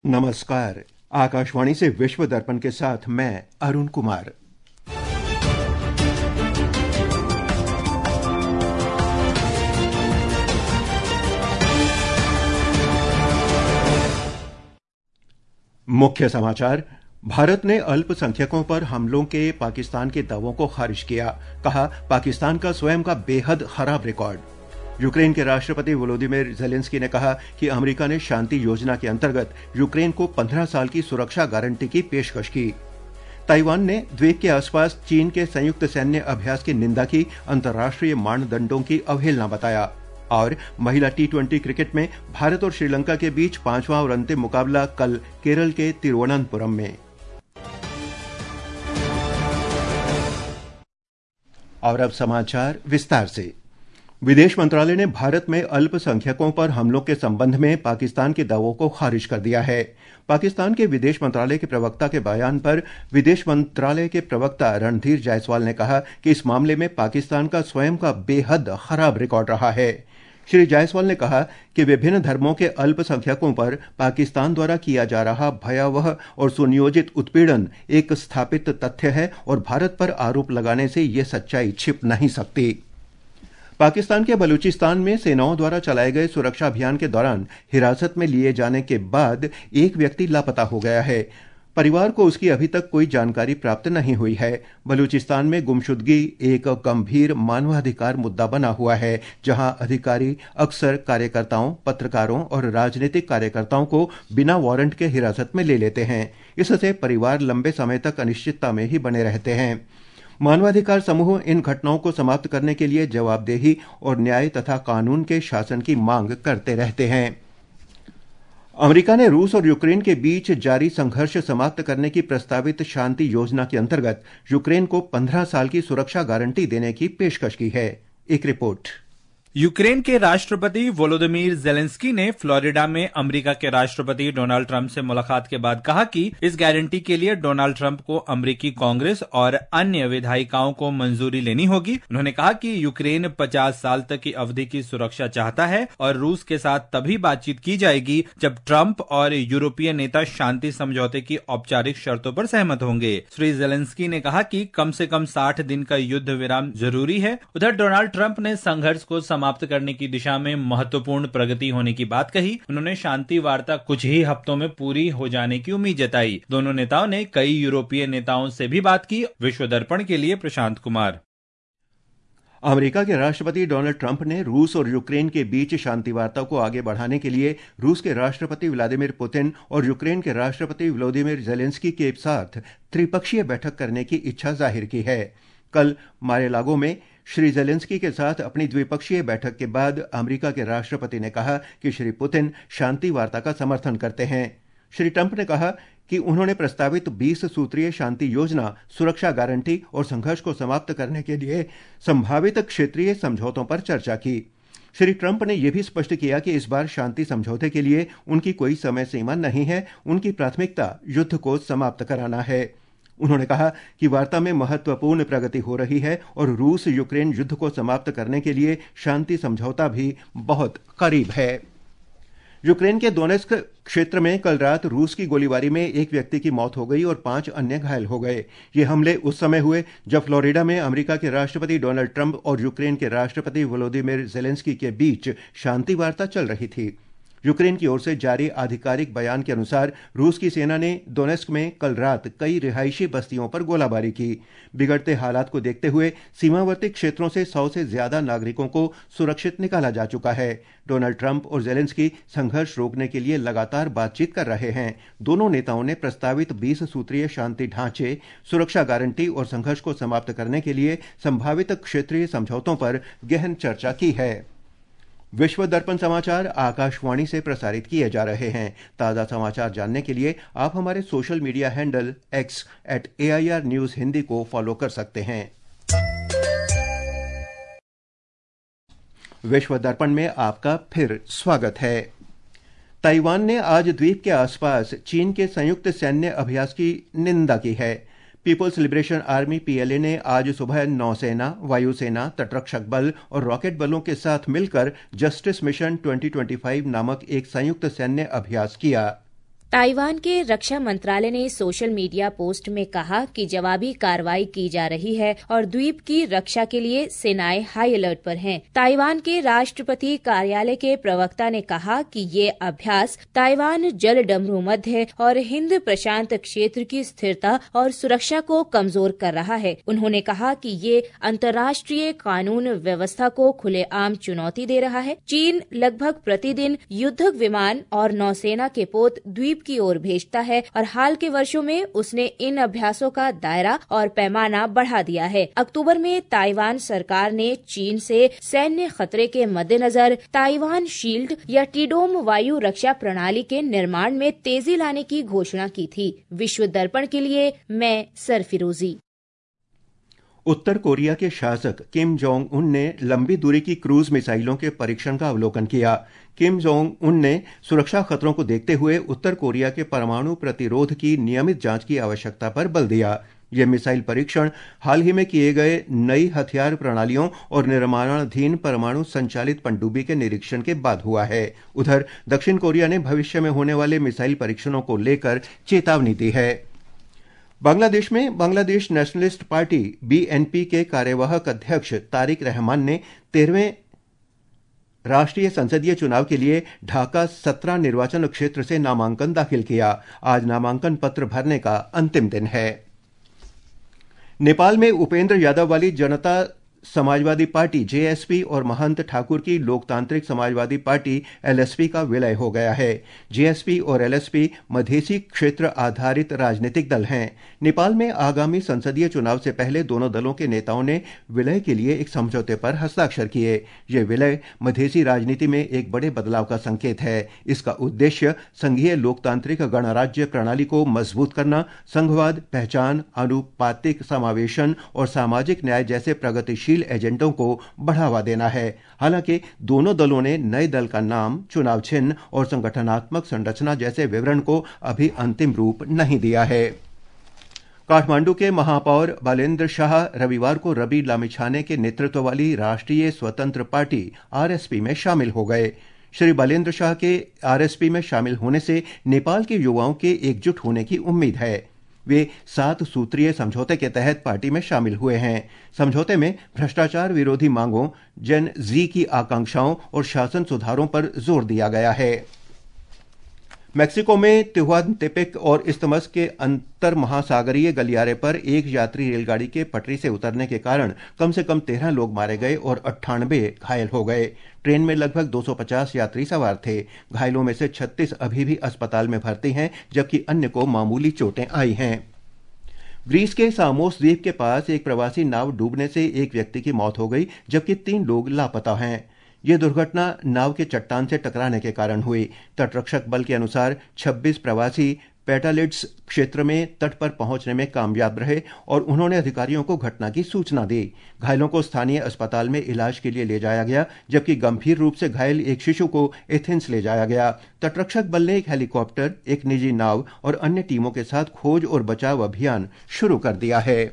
नमस्कार। आकाशवाणी से विश्व दर्पण के साथ मैं अरुण कुमार। मुख्य समाचार। भारत ने अल्पसंख्यकों पर हमलों के पाकिस्तान के दावों को खारिज किया। कहा, पाकिस्तान का स्वयं का बेहद खराब रिकॉर्ड। यूक्रेन के राष्ट्रपति वोलोदिमीर ज़ेलेंस्की ने कहा कि अमेरिका ने शांति योजना के अंतर्गत यूक्रेन को 15 साल की सुरक्षा गारंटी की पेशकश की। ताइवान ने द्वीप के आसपास चीन के संयुक्त सैन्य अभ्यास की निंदा की, अंतर्राष्ट्रीय मानदंडों की अवहेलना बताया। और महिला T20 क्रिकेट में भारत और श्रीलंका के बीच 5वां और अंतिम मुकाबला कल केरल के तिरुवनंतपुरम में। और अब समाचार विस्तार से। विदेश मंत्रालय ने भारत में अल्पसंख्यकों पर हमलों के संबंध में पाकिस्तान के दावों को खारिज कर दिया है। पाकिस्तान के विदेश मंत्रालय के प्रवक्ता के बयान पर विदेश मंत्रालय के प्रवक्ता रणधीर जायसवाल ने कहा कि इस मामले में पाकिस्तान का स्वयं का बेहद खराब रिकॉर्ड रहा है। श्री जायसवाल ने कहा कि विभिन्न धर्मों के अल्पसंख्यकों पर पाकिस्तान द्वारा किया जा रहा भयावह और सुनियोजित उत्पीड़न एक स्थापित तथ्य है और भारत पर आरोप लगाने से ये सच्चाई छिप नहीं सकती। पाकिस्तान के बलूचिस्तान में सेनाओं द्वारा चलाए गए सुरक्षा अभियान के दौरान हिरासत में लिए जाने के बाद एक व्यक्ति लापता हो गया है। परिवार को उसकी अभी तक कोई जानकारी प्राप्त नहीं हुई है। बलूचिस्तान में गुमशुदगी एक गंभीर मानवाधिकार मुद्दा बना हुआ है, जहां अधिकारी अक्सर कार्यकर्ताओं, पत्रकारों और राजनीतिक कार्यकर्ताओं को बिना वारंट के हिरासत में ले लेते हैं। इससे परिवार लंबे समय तक अनिश्चितता में ही बने रहते हैं। मानवाधिकार समूह इन घटनाओं को समाप्त करने के लिए जवाबदेही और न्याय तथा कानून के शासन की मांग करते रहते हैं। अमेरिका ने रूस और यूक्रेन के बीच जारी संघर्ष समाप्त करने की प्रस्तावित शांति योजना के अंतर्गत यूक्रेन को 15 साल की सुरक्षा गारंटी देने की पेशकश की है। एक रिपोर्ट। यूक्रेन के राष्ट्रपति वोलोदिमीर ज़ेलेंस्की ने फ्लोरिडा में अमेरिका के राष्ट्रपति डोनाल्ड ट्रंप से मुलाकात के बाद कहा कि इस गारंटी के लिए डोनाल्ड ट्रंप को अमेरिकी कांग्रेस और अन्य विधायिकाओं को मंजूरी लेनी होगी। उन्होंने कहा कि यूक्रेन 50 साल तक की अवधि की सुरक्षा चाहता है और रूस के साथ तभी बातचीत की जाएगी जब ट्रंप और यूरोपीय नेता शांति समझौते की औपचारिक शर्तों पर सहमत होंगे। श्री ज़ेलेंस्की ने कहा कि कम से कम 60 दिन का युद्ध विराम जरूरी है। उधर डोनाल्ड ट्रंप ने संघर्ष को समाप्त करने की दिशा में महत्वपूर्ण प्रगति होने की बात कही। उन्होंने शांति वार्ता कुछ ही हफ्तों में पूरी हो जाने की उम्मीद जताई। दोनों नेताओं ने कई यूरोपीय नेताओं से भी बात की। विश्व दर्पण के लिए प्रशांत कुमार। अमेरिका के राष्ट्रपति डोनाल्ड ट्रंप ने रूस और यूक्रेन के बीच शांति वार्ता को आगे बढ़ाने के लिए रूस के राष्ट्रपति व्लादिमीर पुतिन और यूक्रेन के राष्ट्रपति वोलोदिमीर ज़ेलेंस्की के साथ त्रिपक्षीय बैठक करने की इच्छा जाहिर की है। कल मारे-लागो में श्री ज़ेलेंस्की के साथ अपनी द्विपक्षीय बैठक के बाद अमेरिका के राष्ट्रपति ने कहा कि श्री पुतिन शांति वार्ता का समर्थन करते हैं। श्री ट्रंप ने कहा कि उन्होंने प्रस्तावित 20 सूत्रीय शांति योजना, सुरक्षा गारंटी और संघर्ष को समाप्त करने के लिए संभावित क्षेत्रीय समझौतों पर चर्चा की। श्री ट्रंप ने यह भी स्पष्ट किया कि इस बार शांति समझौते के लिए उनकी कोई समय सीमा नहीं है, उनकी प्राथमिकता युद्ध को समाप्त कराना है। उन्होंने कहा कि वार्ता में महत्वपूर्ण प्रगति हो रही है और रूस यूक्रेन युद्ध को समाप्त करने के लिए शांति समझौता भी बहुत करीब है। यूक्रेन के दोनेत्स्क क्षेत्र में कल रात रूस की गोलीबारी में एक व्यक्ति की मौत हो गई और 5 अन्य घायल हो गए। ये हमले उस समय हुए जब फ्लोरिडा में अमेरिका के राष्ट्रपति डोनाल्ड ट्रंप और यूक्रेन के राष्ट्रपति वोलोदिमीर ज़ेलेंस्की के बीच शांति वार्ता चल रही थी। यूक्रेन की ओर से जारी आधिकारिक बयान के अनुसार रूस की सेना ने दोनेत्स्क में कल रात कई रिहायशी बस्तियों पर गोलाबारी की। बिगड़ते हालात को देखते हुए सीमावर्ती क्षेत्रों से 100 से ज्यादा नागरिकों को सुरक्षित निकाला जा चुका है। डोनाल्ड ट्रंप और ज़ेलेंस्की संघर्ष रोकने के लिए लगातार बातचीत कर रहे हैं। दोनों नेताओं ने प्रस्तावित 20 सूत्रीय शांति ढांचे, सुरक्षा गारंटी और संघर्ष को समाप्त करने के लिए संभावित क्षेत्रीय समझौतों पर गहन चर्चा की है। विश्व दर्पण समाचार आकाशवाणी से प्रसारित किए जा रहे हैं। ताज़ा समाचार जानने के लिए आप हमारे social media handle X @AIR News Hindi को फॉलो कर सकते हैं। विश्व दर्पण में आपका फिर स्वागत है। ताइवान ने आज द्वीप के आसपास चीन के संयुक्त सैन्य अभ्यास की निंदा की है। पीपुल्स लिबरेशन आर्मी PLA ने आज सुबह नौसेना, वायुसेना, तटरक्षक बल और रॉकेट बलों के साथ मिलकर जस्टिस मिशन 2025 नामक एक संयुक्त सैन्य अभ्यास किया। ताइवान के रक्षा मंत्रालय ने सोशल मीडिया पोस्ट में कहा कि जवाबी कार्रवाई की जा रही है और द्वीप की रक्षा के लिए सेनाएं हाई अलर्ट पर हैं। ताइवान के राष्ट्रपति कार्यालय के प्रवक्ता ने कहा कि ये अभ्यास ताइवान जल डमरू मध्य और हिंद प्रशांत क्षेत्र की स्थिरता और सुरक्षा को कमजोर कर रहा है। उन्होंने कहा कि ये अंतर्राष्ट्रीय कानून व्यवस्था को खुलेआम चुनौती दे रहा है। चीन लगभग प्रतिदिन युद्धक विमान और नौसेना के पोत द्वीप की ओर भेजता है और हाल के वर्षों में उसने इन अभ्यासों का दायरा और पैमाना बढ़ा दिया है। अक्टूबर में ताइवान सरकार ने चीन से सैन्य खतरे के मद्देनजर ताइवान शील्ड या टीडोम वायु रक्षा प्रणाली के निर्माण में तेजी लाने की घोषणा की थी। विश्व दर्पण के लिए मैं सरफिरोजी। उत्तर कोरिया के शासक किम जोंग उन ने लंबी दूरी की क्रूज मिसाइलों के परीक्षण का अवलोकन किया। किम जोंग उन ने सुरक्षा खतरों को देखते हुए उत्तर कोरिया के परमाणु प्रतिरोध की नियमित जांच की आवश्यकता पर बल दिया। यह मिसाइल परीक्षण हाल ही में किए गए नई हथियार प्रणालियों और निर्माणाधीन परमाणु संचालित पनडुब्बी के निरीक्षण के बाद हुआ है। उधर दक्षिण कोरिया ने भविष्य में होने वाले मिसाइल परीक्षणों को लेकर चेतावनी दी है। बांग्लादेश में बांग्लादेश नेशनलिस्ट पार्टी बीएनपी के कार्यवाहक अध्यक्ष तारिक रहमान ने 13वें राष्ट्रीय संसदीय चुनाव के लिए ढाका 17 निर्वाचन क्षेत्र से नामांकन दाखिल किया। आज नामांकन पत्र भरने का अंतिम दिन है। नेपाल में उपेंद्र यादव वाली जनता समाजवादी पार्टी जेएसपी और महंत ठाकुर की लोकतांत्रिक समाजवादी पार्टी एलएसपी का विलय हो गया है। जेएसपी और एलएसपी मधेसी क्षेत्र आधारित राजनीतिक दल हैं। नेपाल में आगामी संसदीय चुनाव से पहले दोनों दलों के नेताओं ने विलय के लिए एक समझौते पर हस्ताक्षर किए। ये विलय मधेसी राजनीति में एक बड़े बदलाव का संकेत है। इसका उद्देश्य संघीय लोकतांत्रिक गणराज्य प्रणाली को मजबूत करना, संघवाद, पहचान, आनुपातिक समावेशन और सामाजिक न्याय जैसे प्रगतिशील एजेंडों को बढ़ावा देना है। हालांकि दोनों दलों ने नए दल का नाम, चुनाव चिन्ह और संगठनात्मक संरचना जैसे विवरण को अभी अंतिम रूप नहीं दिया है। काठमांडू के महापौर बालेंद्र शाह रविवार को रवि लामिछाने के नेतृत्व वाली राष्ट्रीय स्वतंत्र पार्टी आरएसपी में शामिल हो गए। श्री बालेंद्र शाह के आरएसपी में शामिल होने से नेपाल के युवाओं के एकजुट होने की उम्मीद है। वे 7 सूत्रीय समझौते के तहत पार्टी में शामिल हुए हैं। समझौते में भ्रष्टाचार विरोधी मांगों, जेन जी की आकांक्षाओं और शासन सुधारों पर जोर दिया गया है। मेक्सिको में तिहुआनतेपेक और इस्तमस के अंतर महासागरीय गलियारे पर एक यात्री रेलगाड़ी के पटरी से उतरने के कारण कम से कम 13 लोग मारे गए और 98 घायल हो गए। ट्रेन में लगभग 250 यात्री सवार थे। घायलों में से 36 अभी भी अस्पताल में भर्ती हैं, जबकि अन्य को मामूली चोटें आई हैं। ग्रीस के सामोस द्वीप के पास एक प्रवासी नाव डूबने से एक व्यक्ति की मौत हो गई, जबकि 3 लोग लापता हैं। यह दुर्घटना नाव के चट्टान से टकराने के कारण हुई। तटरक्षक बल के अनुसार 26 प्रवासी पेटालिड्स क्षेत्र में तट पर पहुंचने में कामयाब रहे और उन्होंने अधिकारियों को घटना की सूचना दी। घायलों को स्थानीय अस्पताल में इलाज के लिए ले जाया गया, जबकि गंभीर रूप से घायल एक शिशु को एथेंस ले जाया गया। तटरक्षक बल ने एक हेलीकॉप्टर, एक निजी नाव और अन्य टीमों के साथ खोज और बचाव अभियान शुरू कर दिया है।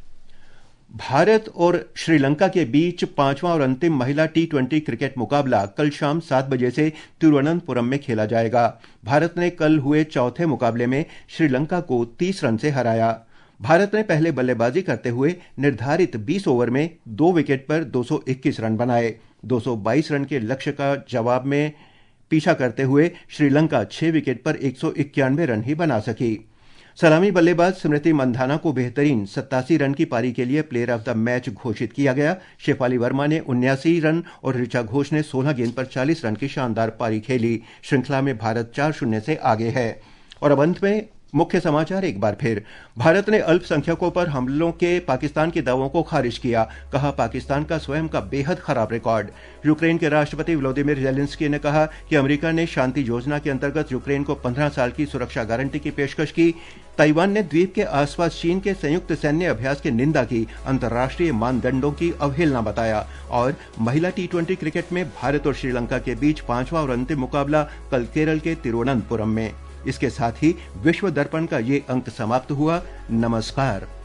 भारत और श्रीलंका के बीच 5वां और अंतिम महिला T20 क्रिकेट मुकाबला कल शाम 7 बजे से तिरुवनंतपुरम में खेला जाएगा। भारत ने कल हुए चौथे मुकाबले में श्रीलंका को 30 रन से हराया। भारत ने पहले बल्लेबाजी करते हुए निर्धारित 20 ओवर में 2 विकेट पर 221 रन बनाए। 222 रन के लक्ष्य का जवाब में पीछा करते हुए श्रीलंका 6 विकेट पर 191 रन ही बना सकी। सलामी बल्लेबाज स्मृति मंधाना को बेहतरीन 87 रन की पारी के लिए प्लेयर ऑफ द मैच घोषित किया गया। शेफाली वर्मा ने 79 रन और ऋचा घोष ने 16 गेंद पर 40 रन की शानदार पारी खेली। श्रृंखला में भारत 4-0 से आगे है। और अब अंत में मुख्य समाचार एक बार फिर। भारत ने अल्पसंख्यकों पर हमलों के पाकिस्तान के दावों को खारिज किया। कहा, पाकिस्तान का स्वयं का बेहद खराब रिकॉर्ड। यूक्रेन के राष्ट्रपति व्लादिमीर जेलेंस्की ने कहा कि अमेरिका ने शांति योजना के अंतर्गत यूक्रेन को 15 साल की सुरक्षा गारंटी की पेशकश की। ताइवान ने द्वीप के आसपास चीन के संयुक्त सैन्य अभ्यास की निंदा की, अंतर्राष्ट्रीय मानदंडों की अवहेलना बताया। और महिला T20 क्रिकेट में भारत और श्रीलंका के बीच 5वां और अंतिम मुकाबला कल केरल के तिरुवनंतपुरम में। इसके साथ ही विश्व दर्पण का ये अंक समाप्त हुआ। नमस्कार।